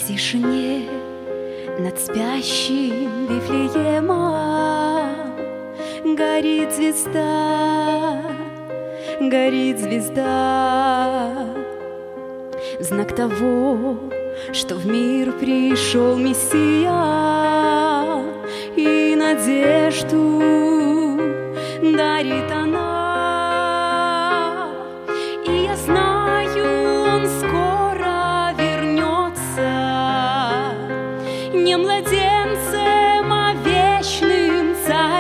тишине над спящим Вифлеемом горит звезда, горит звезда, в знак того, что в мир пришел Мессия, и надежду дарит она. И я знаю, Он скоро вернется, не младенцем, а вечным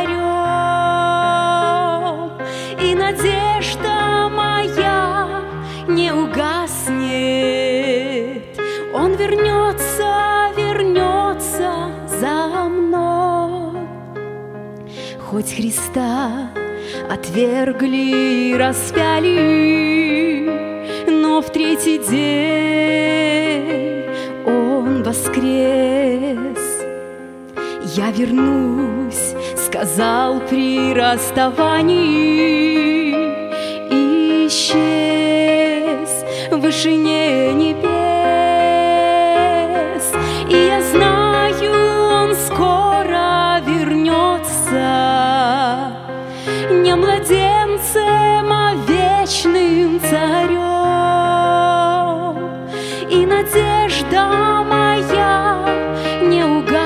царем. И надежда моя не угаснет, Он вернется, вернется за мной. Хоть Христа отвергли и распяли, но в третий день Он воскрес. Я вернусь, сказал при расставании, и исчез в вышине небес. И я знаю, Он скоро вернется, не младенцем, а вечным царем. И надежда моя не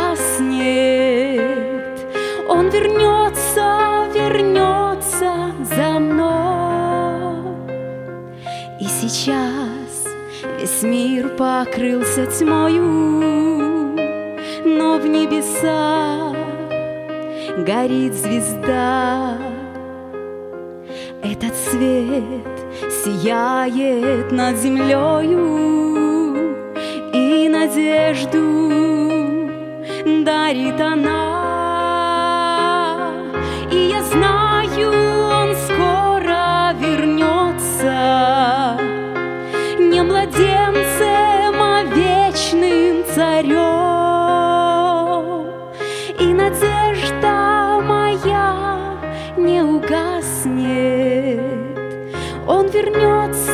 угаснет, Он вернется, вернется за мной. И сейчас весь мир покрылся тьмою, но в небесах горит звезда. Этот свет сияет над землею, и надежду дарит она. И я знаю, Он скоро вернется, не младенцем, а вечным царем. И надежда моя не угаснет, Он вернется,